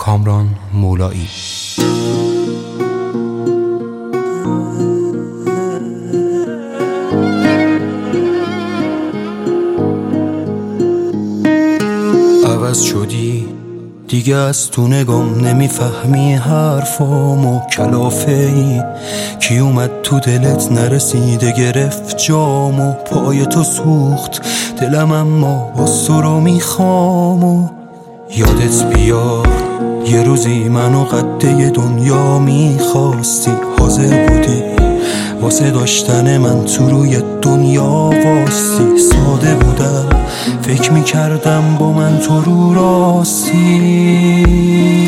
کامران مولایی. عوض شدی دیگه، از تو نگام نمیفهمی حرفامو، کلافه ای کی اومد تو دلت نرسیده گرفت جامو، پای تو سوخت دلم اما باز تو رو میخوامو. یادت بیار یه روزی منو قده دنیا میخواستی، حاضر بودی واسه داشتن من تو روی دنیا واستی. ساده بودم فکر میکردم با من تو رو راستی.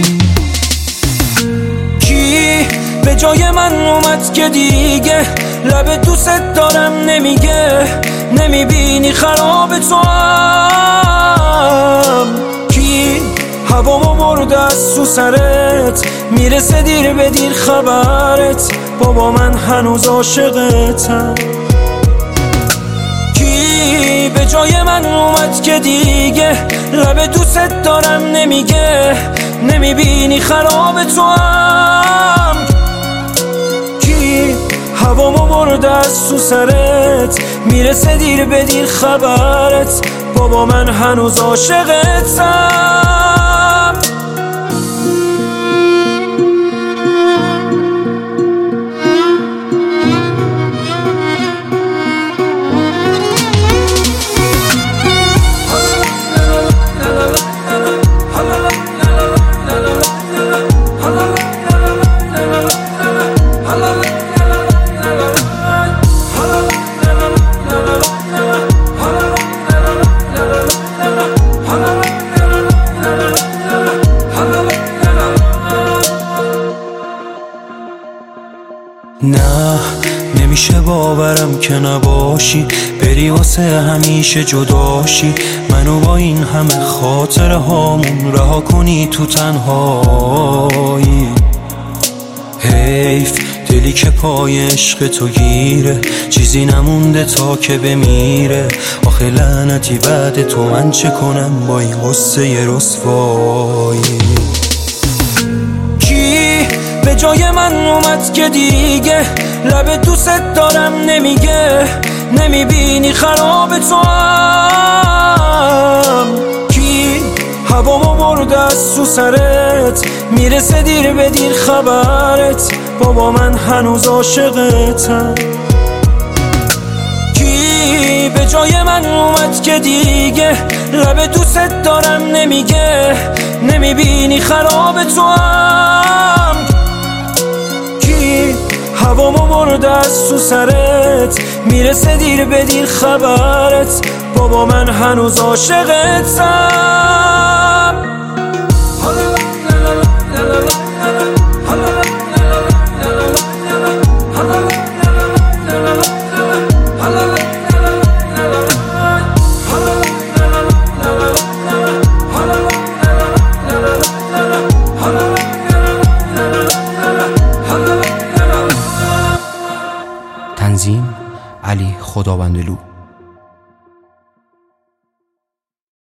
کی به جای من اومد که دیگه لب دوست دارم نمیگه، نمیبینی خراب تو هم. کی هوامو برده از تو سرت، میرسه دیر به دیر خبرت، بابا من هنوز عاشقتم. کی به جای من اومد که دیگه لب دوست دارم نمیگه، نمیبینی خراب تو هم. کی هوامو برده از تو سرت، میرسه دیر به دیر خبرت، بابا من هنوز عاشقتم. نه نمیشه باورم که نباشی، بری واسه همیشه جداشی، منو با این همه خاطره هامون رها کنی تو تنهایی. حیف دلی که پای عشق تو گیره، چیزی نمونده تا که بمیره. آخه لعنتی بعد تو من چه کنم با این قصه رسوایی. به جای من اومد که دیگه لب دوست دارم نمیگه، نمیبینی خراب تو هم. کی هوامو برده از تو سرت، میرسه دیر به دیر خبرت، بابا من هنوز عاشقتم. کی به جای من اومد که دیگه لب دوست دارم نمیگه، نمیبینی خراب تو هم. هوامو برده از تو سرت، میرسه دیر به دیر خبرت، بابا من هنوز عاشقتم. تنظیم علی خداوندلو.